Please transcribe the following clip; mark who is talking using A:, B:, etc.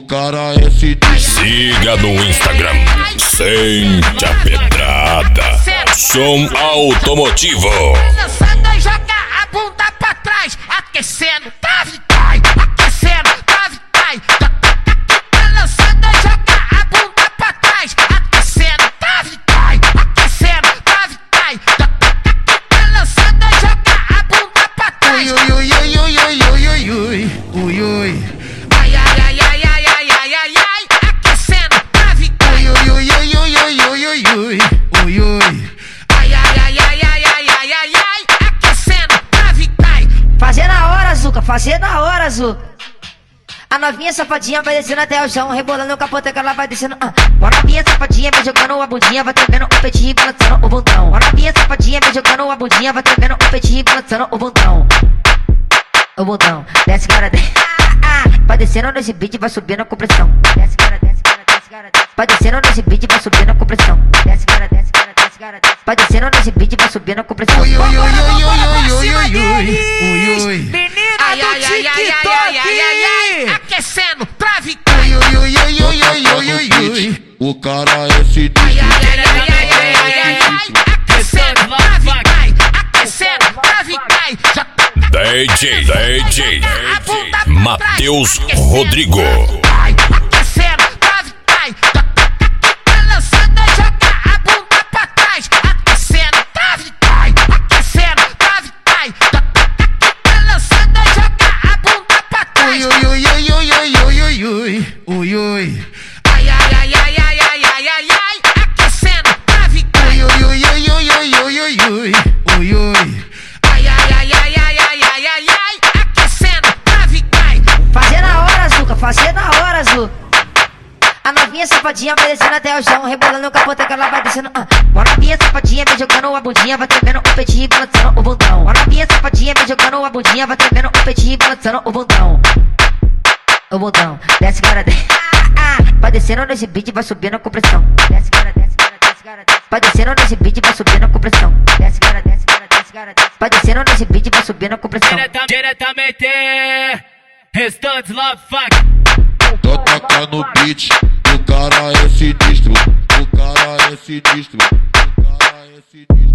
A: cara é sinistro.
B: Siga no Instagram, Sente a Pedrada, som automotivo.
C: Lançando e joga a bunda pra trás, aquecendo, trave, cai, aquecendo, trave, cai. Tá lançando e joga a bunda pra trás, aquecendo, trave, cai, aquecendo, trave, cai. Tá lançando e joga a bunda pra trás.
A: Ui, ui, ui, ui, ui, ui, ui, ui, ui, ui.
C: Ai, ai, ai, ai, ai, ai, ai, ai, ai, aquecendo, trave, cai.
A: Ui, ui, ui, ui, ui, ui, ui, ui, ui, ui.
C: Ai, ai, ai, ai, ai, ai, ai, ai, ai, aquecendo, trave, cai.
D: Fazer na hora, Zuca, fazer na hora, Zuca. A novinha safadinha vai descendo até o chão, rebolando o capote que ela vai descendo. A novinha safadinha vai jogando a bundinha, vai tremendo o peitinho e balançando o bundão. A novinha safadinha vai jogando a bundinha, vai tremendo o peitinho e balançando o bundão. O bundão, desce cara, desce. Vai descendo nesse beat, vai subindo com pressão. Desce cara, desce cara, desce cara, desce. Vai descendo nesse beat, vai subindo com pressão. Desce cara, desce cara, desce cara, desce. Vai descendo nesse beat, vai subindo com pressão.
A: Ui, ui, ui, ui, ui, ui, ui, ui, ui.
D: Menina
C: Ai,
D: do
C: ai, ai, ai, ai, ai, ai, ai, ai, aquecendo, trave, cai.
A: Ui, ui, ui, ui, ui, ui, ui, ui. O cara é sinistro.
C: Ai, ai, ai, ai, ai, ai, ai, ai, ai, aquecendo, trave, cai, aquecendo, trave, cai. Já
B: DJ Matheus Rodrigo.
C: cai, aquecendo, trave, cai. Tá lançando e joga a bunda pra trás, aquecendo, trave, cai, aquecendo, trave, cai. Tá lançando e joga a bunda pra trás.
A: Ui, ui, ui, ui, ui, ui, ui, ui, ui, ui.
C: Ai, ai, ai, ai, ai, ai, ai, ai, ai, aquecendo, trave, cai.
A: Ui, ui, ui, ui, ui, ui, ui, ui, ui, ui.
C: Ai, ai, ai, ai, ai, ai, ai, ai, ai, aquecendo, trave, cai.
D: Fazer na hora, Zuca, fazer na hora, Zuca. A novinha safadinha vai descendo até o chão, rebolando o capote que ela vai descendo. A novinha safadinha vai jogando a bundinha, vai tremendo o peitinho e balançando o bundão. A novinha safadinha vai jogando a bundinha, vai tremendo o peitinho e balançando o bundão. O bundão, desce cara, desce. Vai descendo nesse beat, vai subindo com pressão. Desce cara, desce cara, desce cara, desce. Vai descendo nesse beat, vai subindo com pressão. Desce cara, desce cara, desce cara, desce. Vai descendo nesse beat, vai subindo com pressão.
E: Diretamente, restantes love fuck.
A: Toca no beat, o cara é sinistro. O cara é sinistro. O cara é sinistro.